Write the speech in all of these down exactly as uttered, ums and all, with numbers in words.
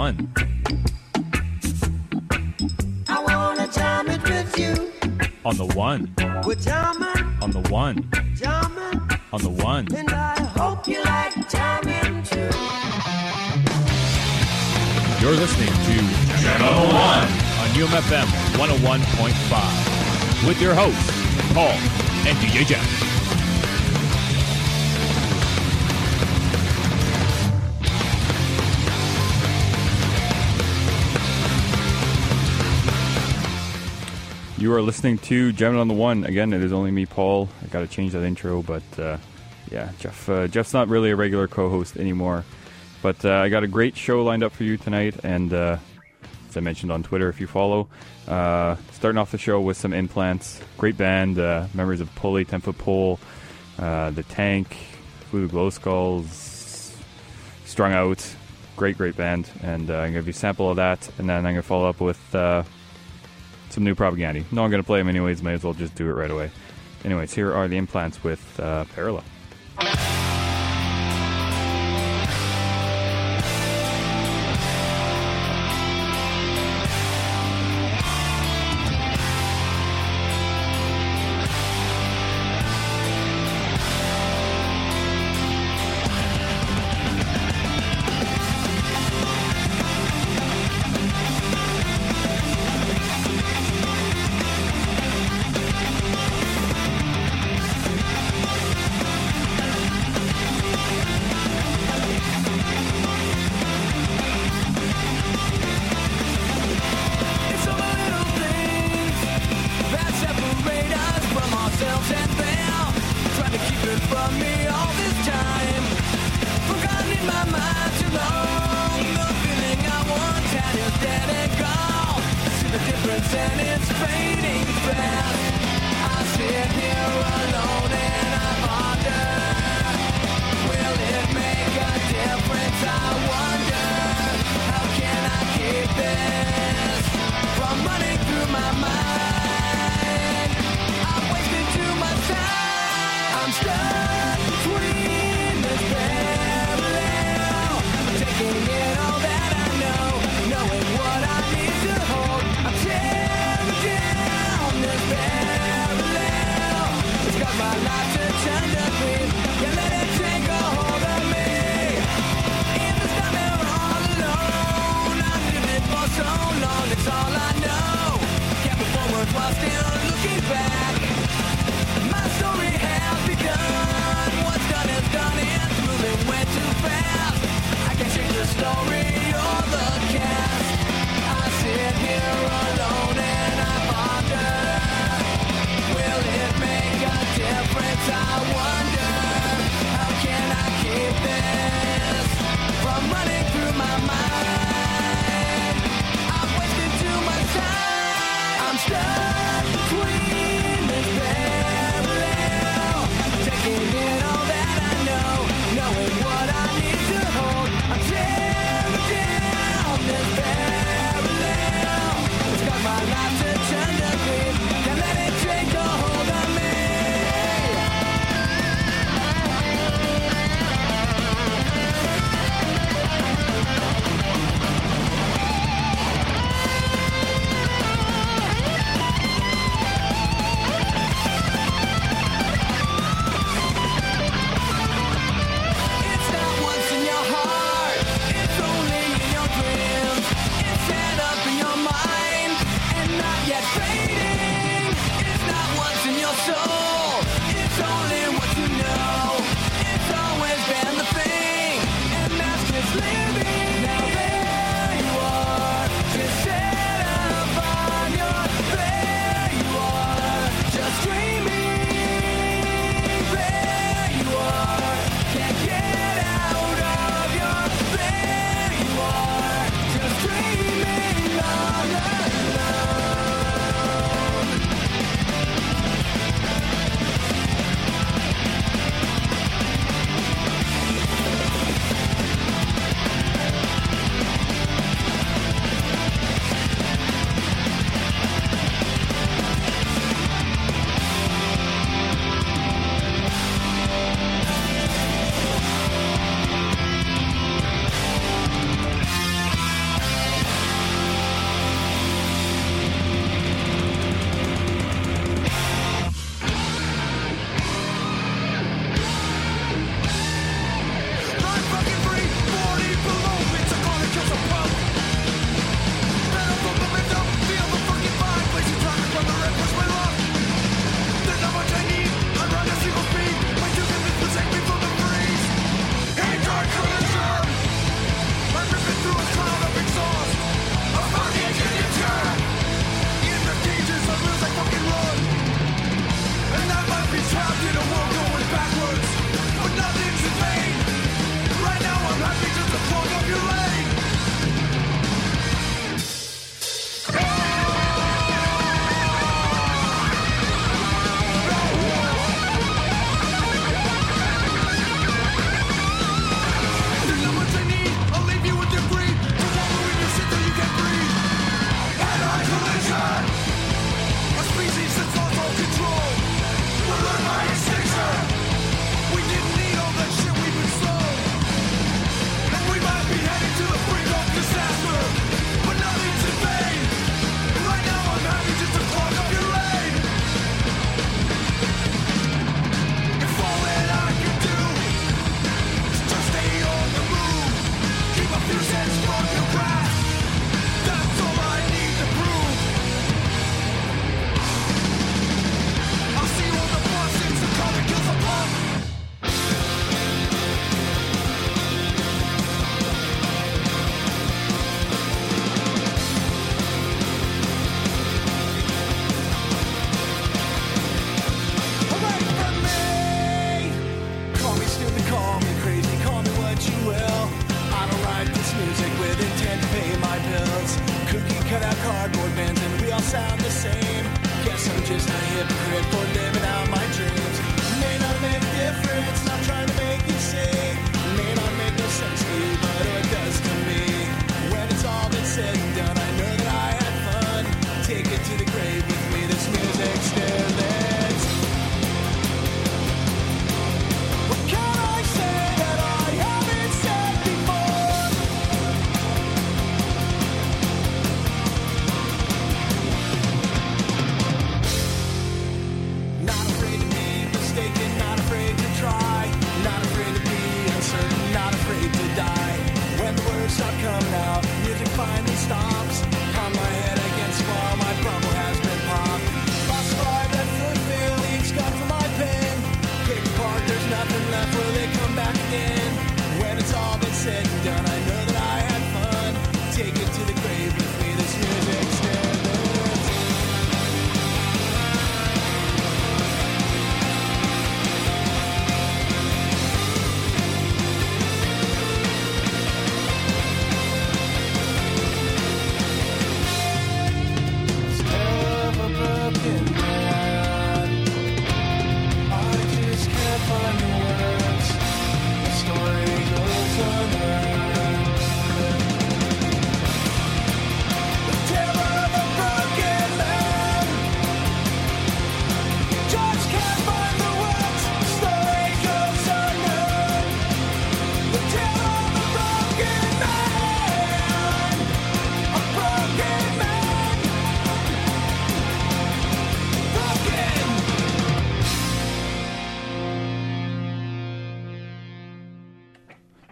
one. I wanna jam it with you. On the one. We're jamming. On the one. Jamming. On the one. And I hope you like jamming too. You're listening to Jam on the One on U M F M one oh one point five with your hosts, Paul and D J Jeff. You are listening to Jamming on the One. Again, it is only me, Paul. I got to change that intro, but uh, yeah, Jeff. Uh, Jeff's not really a regular co-host anymore. But uh, I got a great show lined up for you tonight, and uh, as I mentioned on Twitter, if you follow, uh, starting off the show with some Implants. Great band, uh, members of Pulley, ten Foot Pole, uh, The Tank, Blue Glow Skulls, Strung Out. Great, great band, and uh, I'm going to give you a sample of that, and then I'm going to follow up with Uh, some new Propaganda. No, I'm going to play them anyways. Might as well just do it right away. Anyways, here are the Implants with uh, Parallel.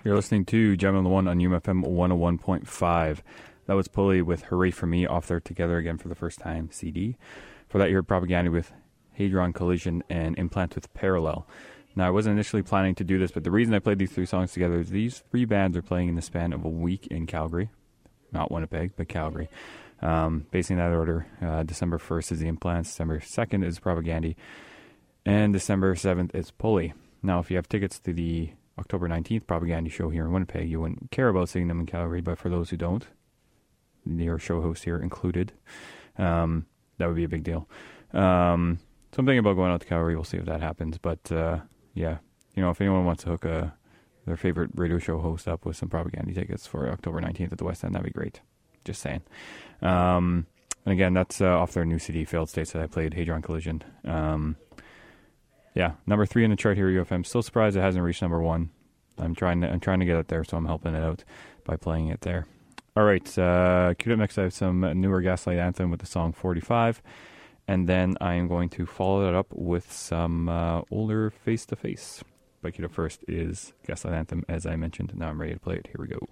You're listening to Gem on the One on U M F M one oh one point five. That was Pulley with Hooray For Me off their Together Again for the First Time C D. For that, you heard Propaganda with Hadron Collision and Implant with Parallel. Now, I wasn't initially planning to do this, but the reason I played these three songs together is these three bands are playing in the span of a week in Calgary. Not Winnipeg, but Calgary. Um, based in that order, uh, December first is the Implants, December second is Propaganda, and December seventh is Pulley. Now, if you have tickets to the October nineteenth Propaganda show here in Winnipeg, you wouldn't care about seeing them in Calgary, but for those who don't, your show host here included, um, that would be a big deal. Um, so I'm thinking about going out to Calgary. We'll see if that happens. But, uh, yeah, you know, if anyone wants to hook a, their favorite radio show host up with some Propaganda tickets for October nineteenth at the West End, that'd be great. Just saying. Um, and again, that's uh, off their new C D, Failed States, that I played, Hadron Collision. Um, yeah, number three in the chart here at U F M. Still surprised it hasn't reached number one. I'm trying to, I'm trying to get it there, so I'm helping it out by playing it there. All right, uh, queued up next, I have some newer Gaslight Anthem with the song forty-five, and then I am going to follow that up with some uh, older Face to Face. But queued up first is Gaslight Anthem, as I mentioned. Now I'm ready to play it. Here we go.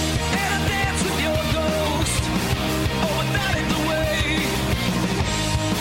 Oh,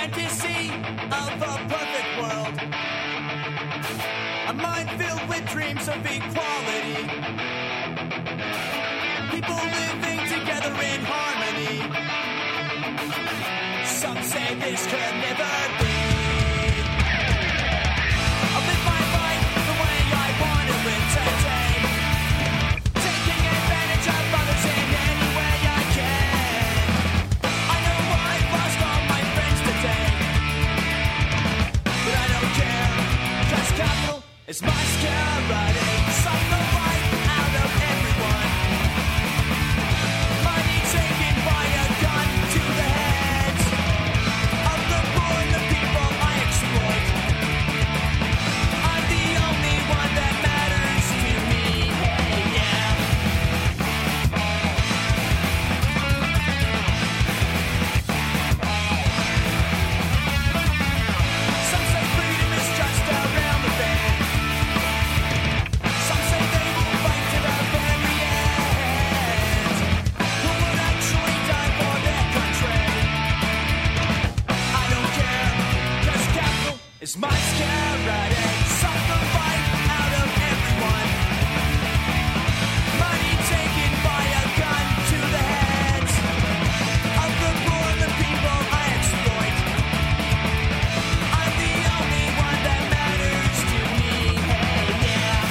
fantasy of a perfect world. A mind filled with dreams of equality. People living together in harmony. Some say this could never be. I'll live my life the way I want to live today. Taking advantage of others in any way I can. I know I've lost all my friends today, but I don't care, 'cause capital is my security. Suck the life out of everyone. Money taken by a gun to the heads of the poor and the people I exploit. I'm the only one that matters to me. Hey, yeah. Some say freedom is just around the bend. Some say they will fight to the very end. Who would actually die for their country? I don't care, 'cause capital is my security. Suck the life out of everyone. Money taken by a gun to the heads of the poor and the people I exploit. I'm the only one that matters to me. Hey, yeah.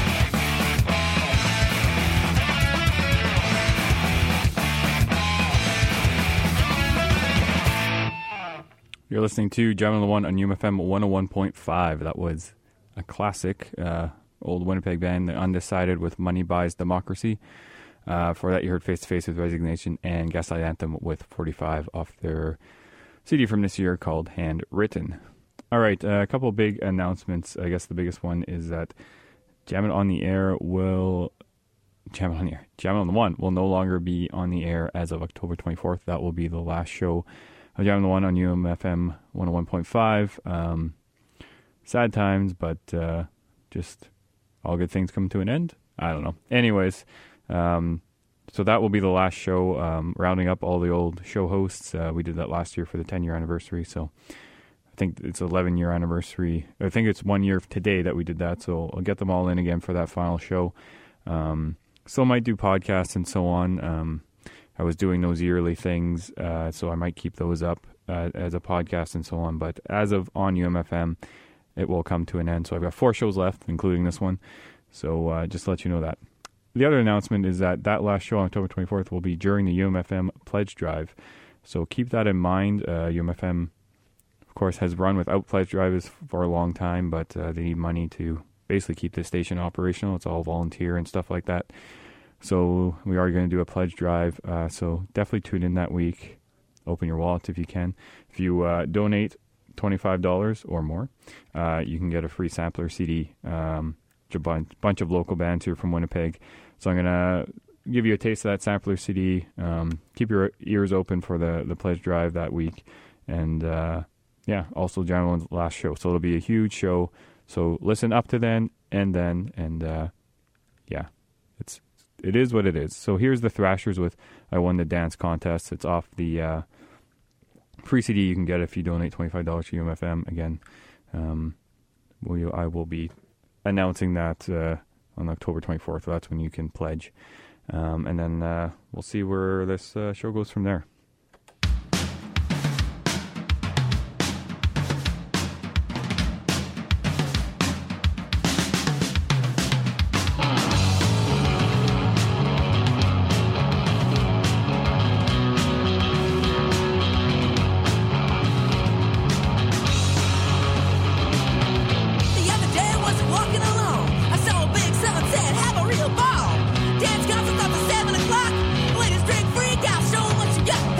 You're listening to Gem on the One on U M F M one oh one point five. That was a classic uh, old Winnipeg band, The Undecided, with Money Buys Democracy. Uh, for that, you heard Face to Face with Resignation and Gaslight Anthem with forty-five off their C D from this year called Handwritten. All right, uh, a couple of big announcements. I guess the biggest one is that Jammin' on the Air will... Jammin' on the Air. Jammin' on the One will no longer be on the air as of October twenty-fourth. That will be the last show of Jammin' on the One on U M F M one oh one point five. Um, sad times, but uh, just all good things come to an end. I don't know. Anyways, um, so that will be the last show, um, rounding up all the old show hosts. Uh, we did that last year for the ten-year anniversary, so I think it's eleven-year anniversary. I think it's one year today that we did that, so I'll get them all in again for that final show. Um, still might do podcasts and so on. Um, I was doing those yearly things, uh, so I might keep those up uh, as a podcast and so on. But as of on U M F M, it will come to an end. So I've got four shows left, including this one. So uh, just to let you know that. The other announcement is that that last show on October twenty-fourth will be during the U M F M Pledge Drive. So keep that in mind. Uh, U M F M, of course, has run without pledge drives for a long time, but uh, they need money to basically keep the station operational. It's all volunteer and stuff like that. So we are going to do a pledge drive. Uh, so definitely tune in that week. Open your wallet if you can. If you uh, donate twenty-five dollars or more, uh, you can get a free sampler C D. Um, a bunch, bunch of local bands here from Winnipeg. So I'm going to give you a taste of that sampler C D. Um, keep your ears open for the, the pledge drive that week. And uh, yeah, also January's last show. So it'll be a huge show. So listen up to then and then. And uh, yeah, it's it is what it is. So here's the Thrashers with I Won the Dance Contest. It's off the uh, free C D you can get if you donate twenty-five dollars to U M F M. Again, um, we, I will be announcing that uh, on October twenty-fourth. So that's when you can pledge. Um, and then uh, we'll see where this uh, show goes from there. Dance concerts up to seven o'clock. Ladies drink freak out, show 'em what you got.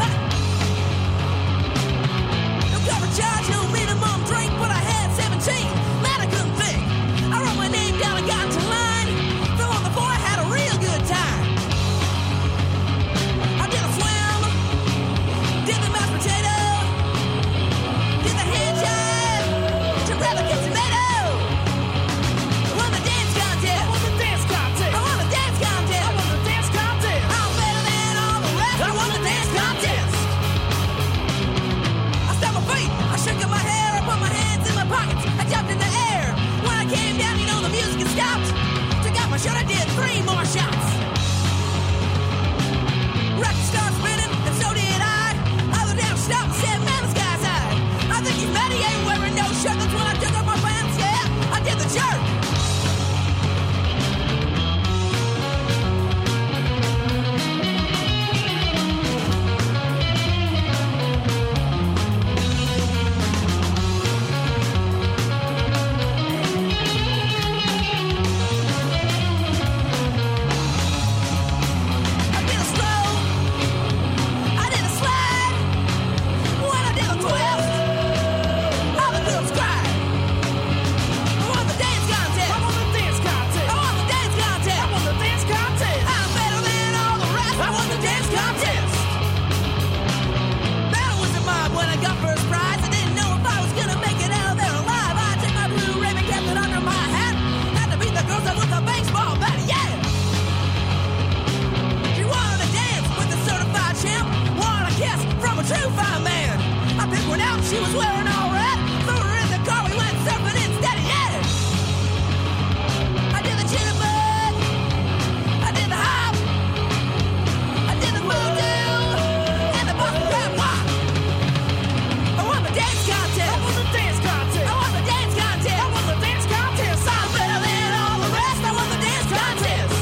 She was wearing all red. Threw her in the car. We went surfing instead. Yeah. I did the jitterbug. I did the hop. I did the voodoo and the Boston crab walk. I won the dance contest. I won the dance contest. I won the dance contest. I won the dance contest. I'm better than all the rest. I won the dance contest.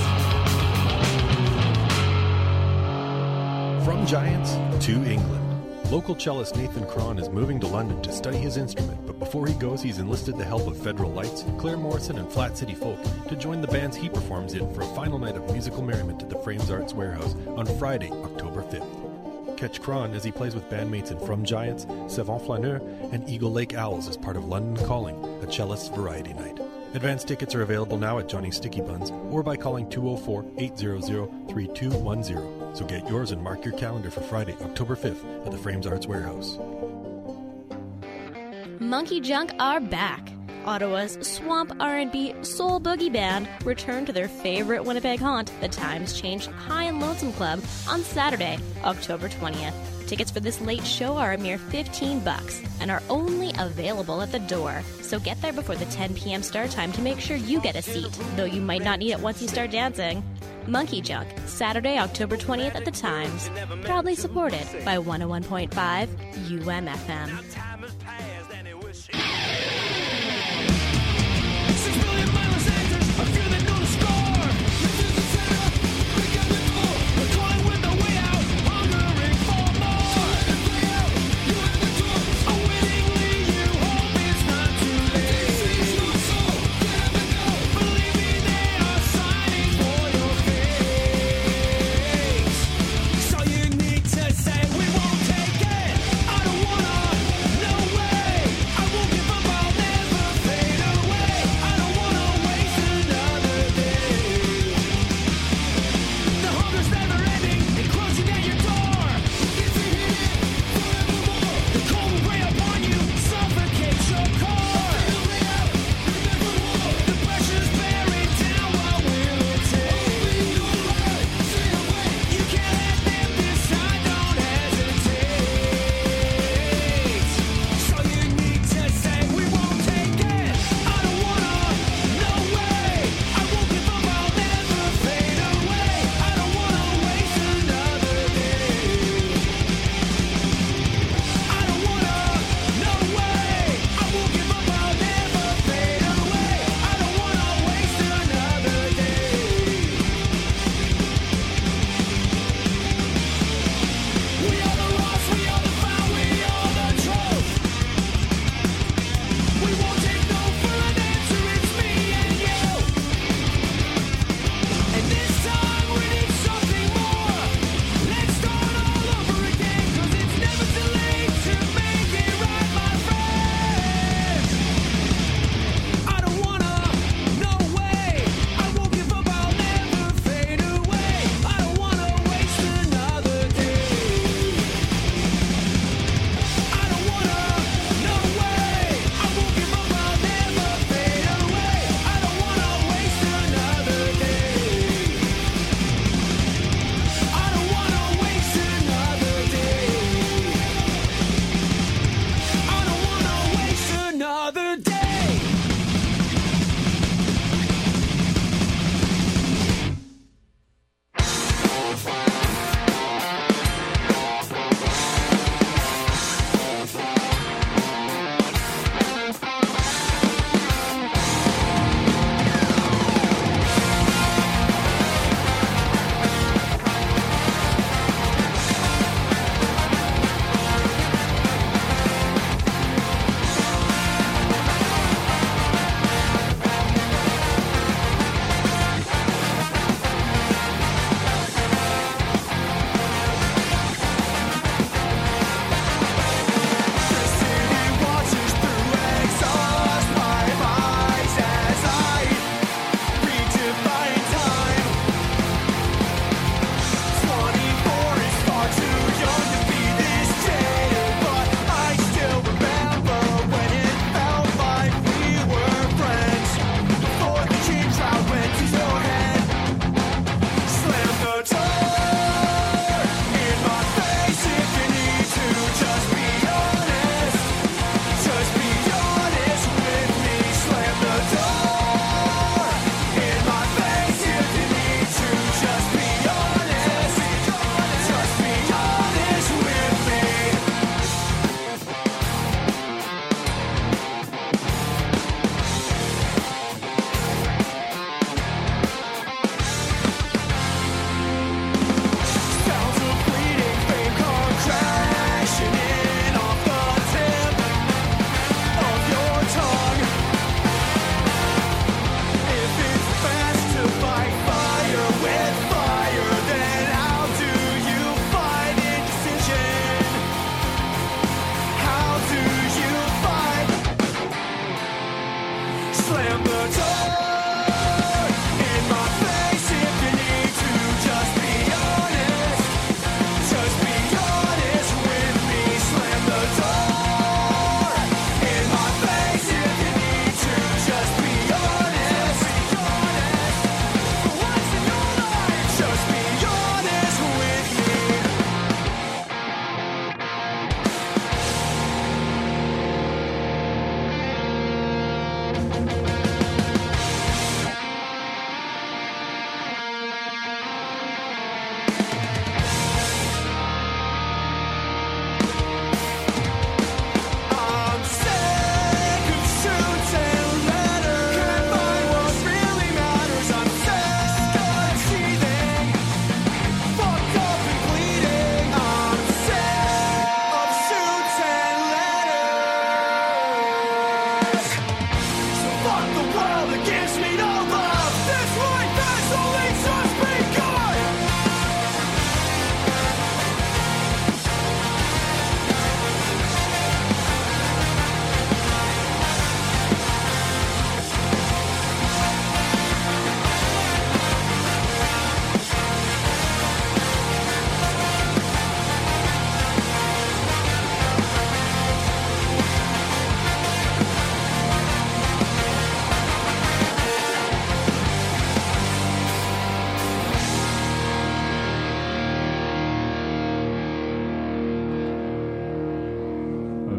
From Giants to England. Local cellist Nathan Cron is moving to London to study his instrument, but before he goes, he's enlisted the help of Federal Lights, Claire Morrison, and Flat City Folk to join the bands he performs in for a final night of musical merriment at the Frames Arts Warehouse on Friday, October fifth. Catch Cron as he plays with bandmates in From Giants, Savant Flaneur, and Eagle Lake Owls as part of London Calling, a cellist's variety night. Advance tickets are available now at Johnny's Sticky Buns or by calling two oh four, eight hundred, three two one zero. So get yours and mark your calendar for Friday, October fifth at the Frames Arts Warehouse. Monkey Junk are back. Ottawa's swamp R and B soul boogie band returned to their favorite Winnipeg haunt, the Times Change High and Lonesome Club, on Saturday, October twentieth. Tickets for this late show are a mere fifteen bucks and are only available at the door. So get there before the ten p.m. start time to make sure you get a seat, though you might not need it once you start dancing. Monkey Junk, Saturday, October twentieth at the Times. Proudly supported by one oh one point five U M F M. So you need to say we won't take it. I don't wanna, no way.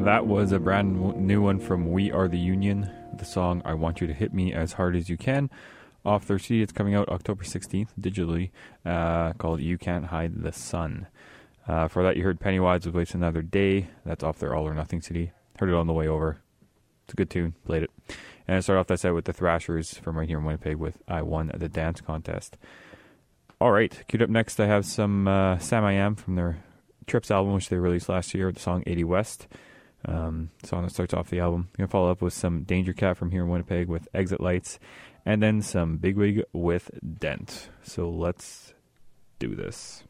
that was a brand w- new one from We Are the Union, the song I Want You to Hit Me As Hard As You Can, off their C D. It's coming out October sixteenth, digitally, uh, called You Can't Hide the Sun. Uh, for that, you heard Pennywise with Waste Another Day. That's off their All or Nothing C D. Heard it on the way over. It's a good tune. Played it. And I started off that set with the Thrashers from right here in Winnipeg with I Won the Dance Contest. All right, queued up next, I have some uh, Sam I Am from their Trips album, which they released last year, the song eighty West. Um, song that starts off the album. I'm going to follow up with some Danger Cat from here in Winnipeg with Exit Lights, and then some Bigwig with Dent. So let's do this.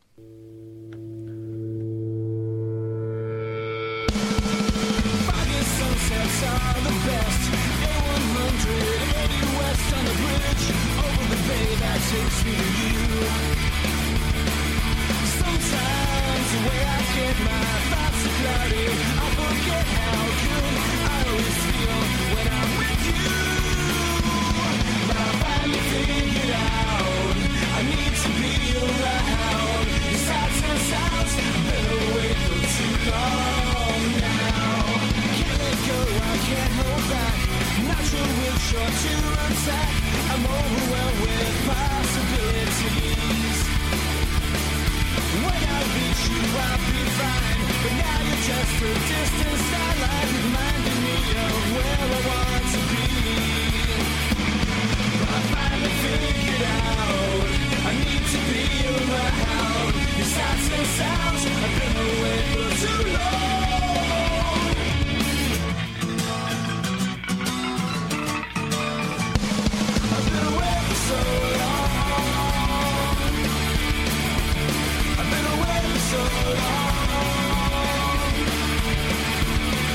Sunsets are the best. A one hundred eighty West on the bridge over the bay that takes me to you. Sometimes the way I get my thoughts are cloudy, I forget how good I always feel when I'm with you. But I finally figured out I need to be around. Your sights and sounds have been away for too long now. I can't hold back. Natural with short to attack. I'm overwhelmed with possibilities. When I reach you, I'll be fine. But now you're just a distant starlight, reminding me of where I want to be. But I finally figured out I need to be around. Your sights and sounds have been away for too long. So long. I've been away for so long.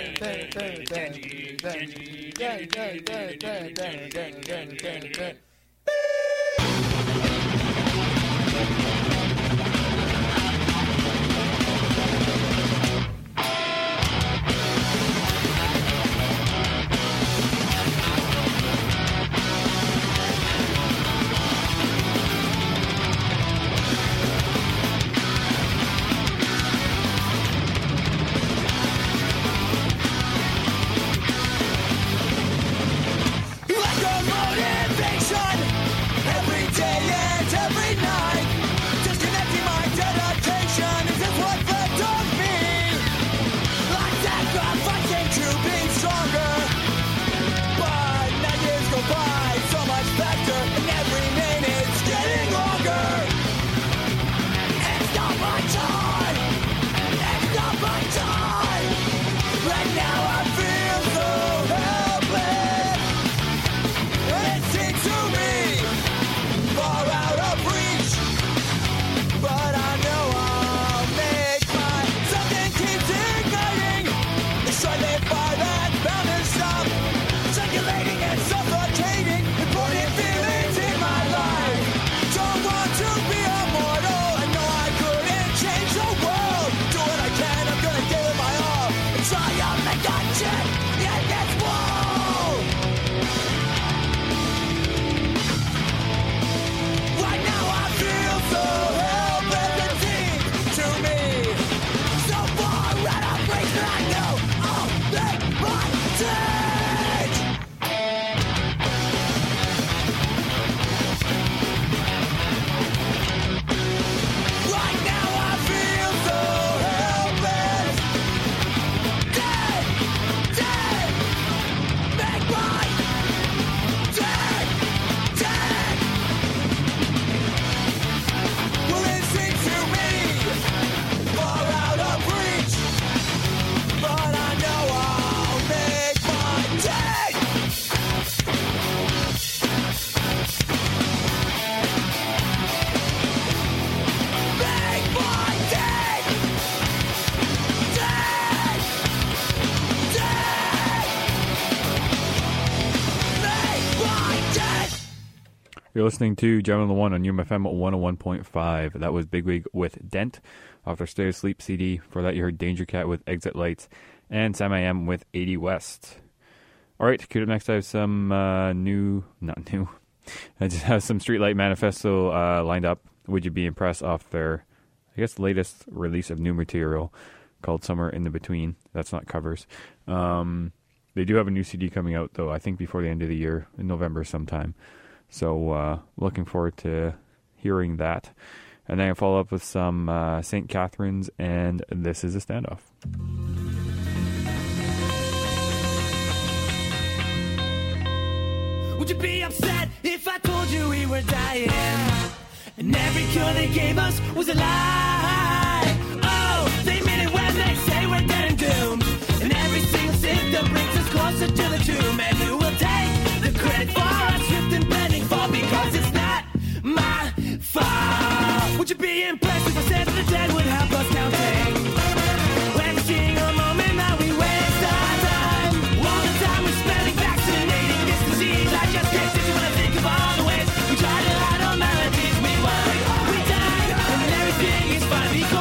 Like a motivation, every day and every night. Disconnecting my dedication, is this what's left of me? Like sacrificing to be stronger. But now years go by so much faster, and every minute's getting longer. It's not my time, it's not my time. Right now I feel so helpless. It seems to me far out of reach, but I know I'll make my something keeps igniting. The short-lived fire that's bound to stop, circulating and suffocating, important feelings in my life. Don't want to be immortal. I know I couldn't change the world. Do what I can. I'm gonna give it my all. Try on the dungeon in this world. Right now I feel so helpless, it seems to me. So far out of reach, but I know I'll make my change. Right now I feel so helpless. Dead, dead, make my dead, dead. Well, it seems to me far out of reach, but I know I'll make my day. Make my day. Day. Day. Make my day. You're listening to Gem on the One on U M F M one oh one point five. That was Bigwig with Dent off their Stay Asleep C D. For that, you heard Danger Cat with Exit Lights and Sam I Am with eighty West. All right, coming up next, I have some uh, new, not new, I just have some Streetlight Manifesto uh, lined up. Would you be impressed off their, I guess, latest release of new material called Somewhere in the Between? That's not covers. Um, they do have a new C D coming out, though, I think before the end of the year, in November sometime. So uh, looking forward to hearing that. And then I follow up with some uh, Saint Catharines and This Is a Standoff. Would you be upset if I told you we were dying? And every cure they gave us was a lie. Oh, they mean it when they say we're dead and doomed. And every single symptom brings us closer to the tomb. And who will take the credit for our swift and bending fall? Because it's not my fault. Would you be impressed if I said that the dead would help us counting? Every single moment that we waste our time, all the time we're spending vaccinating this disease. I just can't sit when I think of all the ways we try to hide our melodies. Meanwhile, we die, and everything is fine because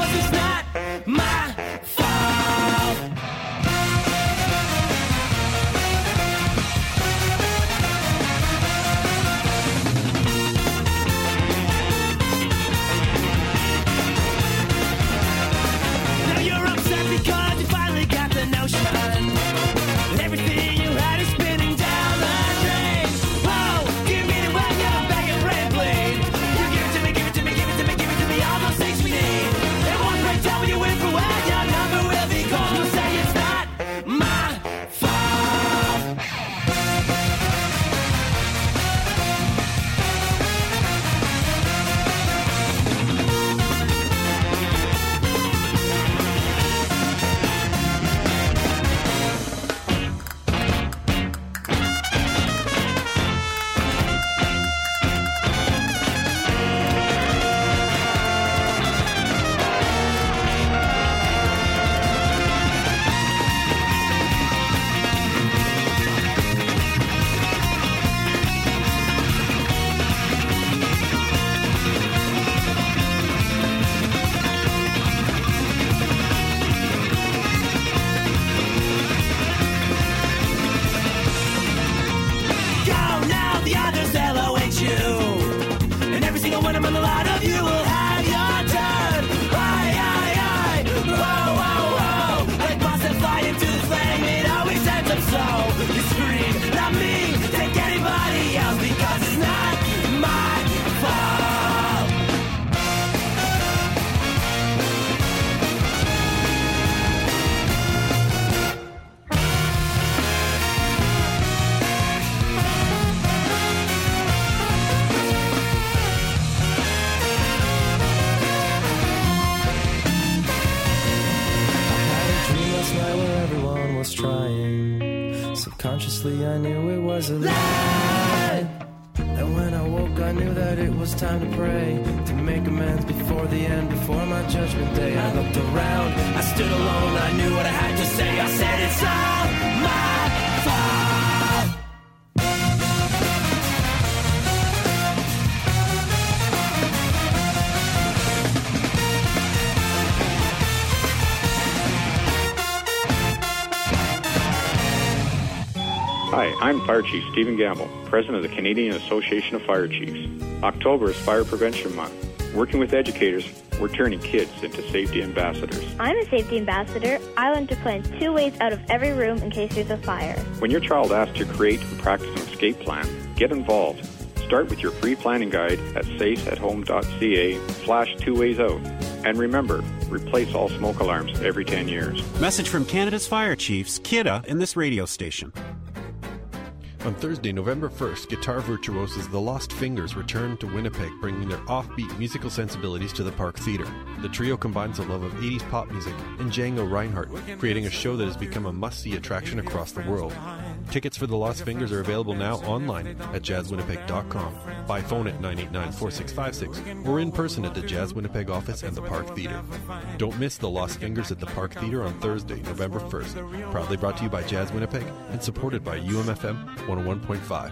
dying. Subconsciously I knew it was a lie. And when I woke I knew that it was time to pray, to make amends before the end, before my judgment day. I looked around, I stood alone, I knew what I had to say. I said it's all my fault. Hi, I'm Fire Chief Stephen Gamble, President of the Canadian Association of Fire Chiefs. October is Fire Prevention Month. Working with educators, we're turning kids into safety ambassadors. I'm a safety ambassador. I learn to plan two ways out of every room in case there's a fire. When your child asks to create and practice an escape plan, get involved. Start with your free planning guide at safeathome.ca slash two ways out. And remember, replace all smoke alarms every ten years. Message from Canada's Fire Chiefs, Kidda, and this radio station. On Thursday, November first, guitar virtuoses The Lost Fingers return to Winnipeg, bringing their offbeat musical sensibilities to the Park Theatre. The trio combines a love of eighties pop music and Django Reinhardt, creating a show that has become a must-see attraction across the world. Tickets for The Lost Fingers are available now online at jazz winnipeg dot com, by phone at nine eight nine, four six five six, or in person at the Jazz Winnipeg office and the Park Theatre. Don't miss The Lost Fingers at the Park Theatre on Thursday, November first. Proudly brought to you by Jazz Winnipeg and supported by U M F M one oh one point five.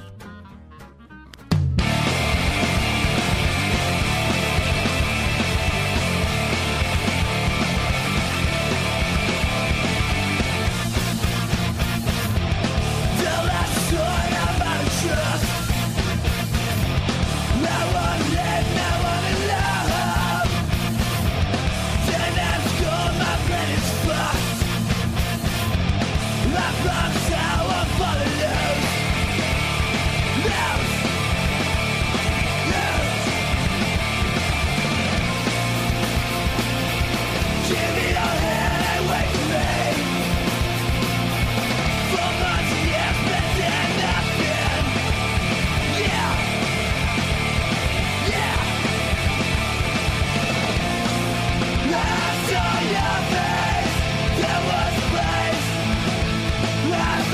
I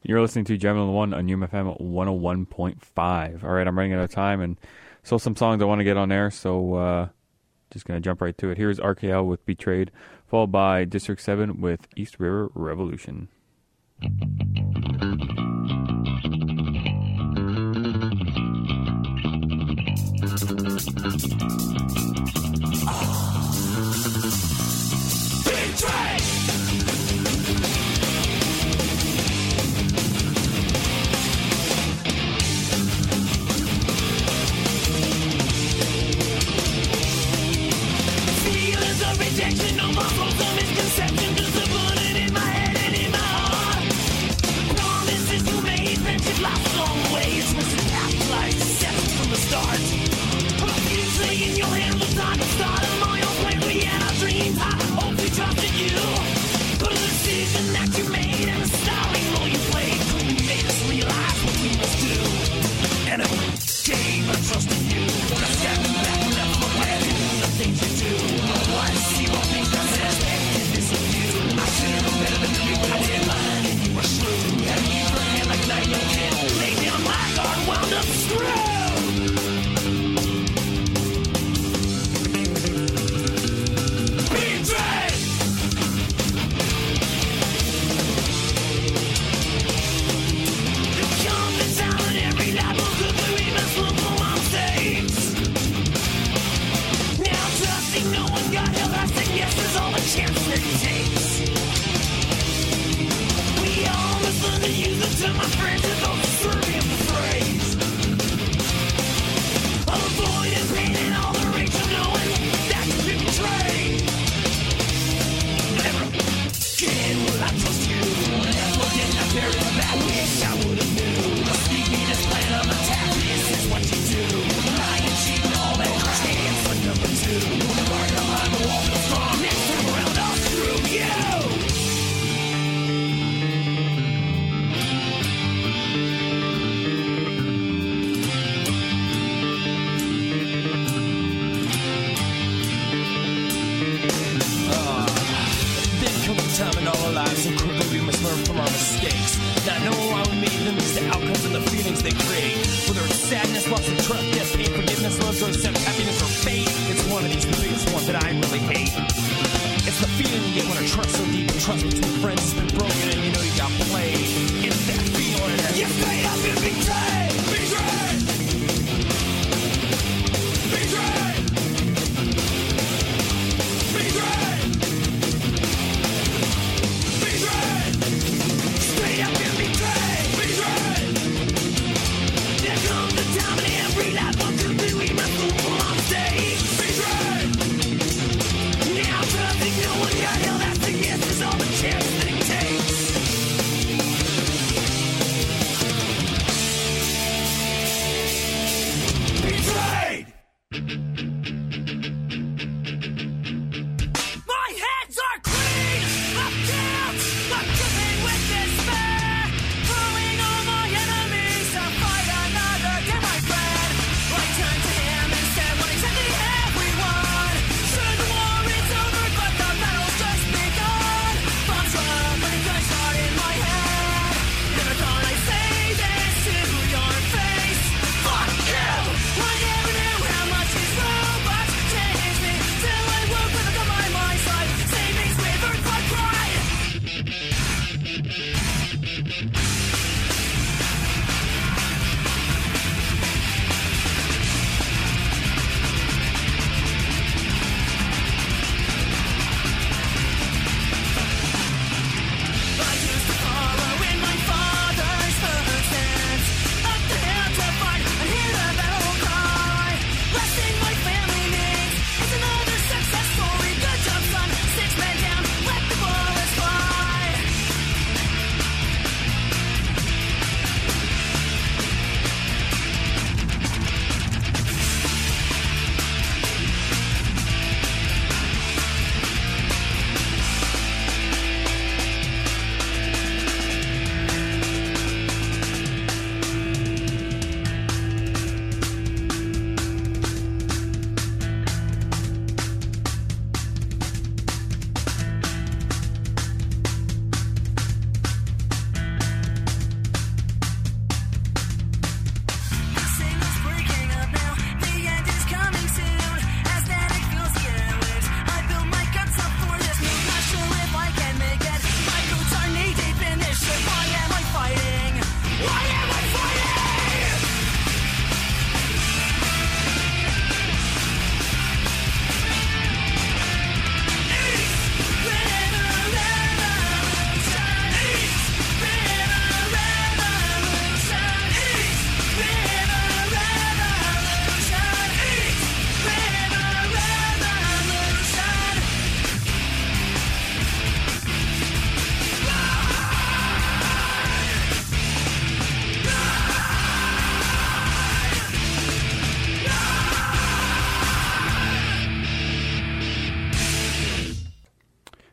You're listening to Gemini on the One on U M F M one oh one point five. All right, I'm running out of time, and so some songs I want to get on air, so uh, just going to jump right to it. Here's R K L with Betrayed, followed by District seven with East River Revolution. Betrayed! Feelings of rejection, no more thoughts of misconception, just a bullet in my head and in my heart. Promises you made, friendship lost on the way. It's missing half life, deception from the start. Confusing in your hand, the time to start of my own plans. We had our dreams, I hope we trusted you. But the decision that you made and the starring role you played couldn't made us realize what we must do. And I gave my trust in you. But I stepped back and left my head in the things you do. I see what things I said, and this of you. I should have known better than to be what I did. Lying and you were shrewd. And you were hand like night no kid. Laid down my guard, wound up screwed. Chance that it takes. We all must learn to use it to my friends and those serving the phrase. Avoiding pain and all the rage of knowing that you've been betrayed. Never again will I trust you. Never again I bury the bad wish I would have knew. A sneaky this plan of attack, this is what you do. Lying and cheating all that chance for number two. Right behind the wall, feel strong. Next time around, I'll screw you. Time in all our lives, and quickly we must learn from our mistakes. Not knowing why we made them is the outcomes and the feelings they create. Whether it's sadness, loss of trust, death, pain, forgiveness, love, joy, sex, happiness, or fate, it's one of these the biggest ones that I really hate. It's the feeling you get when a trust so deep and trust between friends has been broken and you know you got played. It's that feeling that you stay up and betrayed, betrayed, betrayed, betrayed. Straight up and betrayed, betrayed. There comes a time in every life, what could be we must move from our mistakes.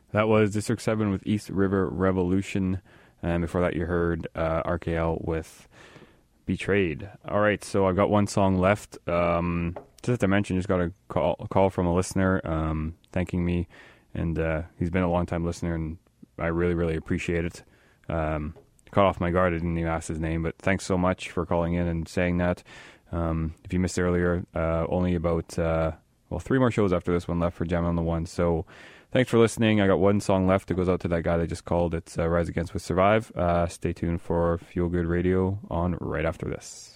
That was District seven with East River Revolution. And before that, you heard uh, R K L with Betrayed. All right, so I've got one song left. Um, just to mention, just got a call, a call from a listener um, thanking me. And uh, he's been a long-time listener, and I really, really appreciate it. Um, caught off my guard. I didn't even ask his name, but thanks so much for calling in and saying that. Um, if you missed earlier, uh, only about, uh, well, three more shows after this one left for Jam on the One. So thanks for listening. I got one song left. It goes out to that guy that just called. It's uh, Rise Against with Survive. Uh, stay tuned for Feel Good Radio on right after this.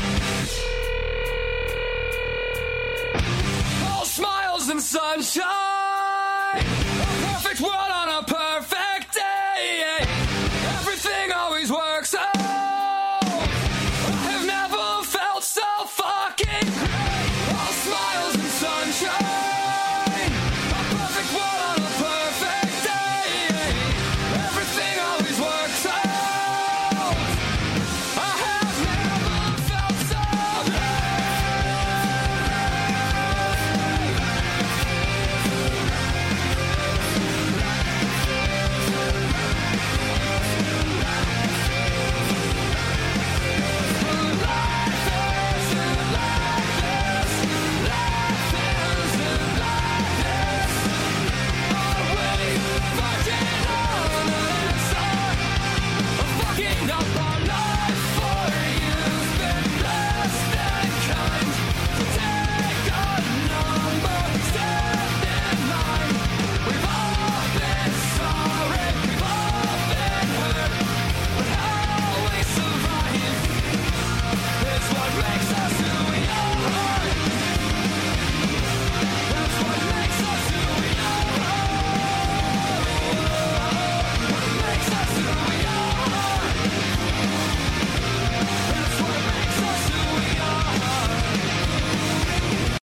Sunshine.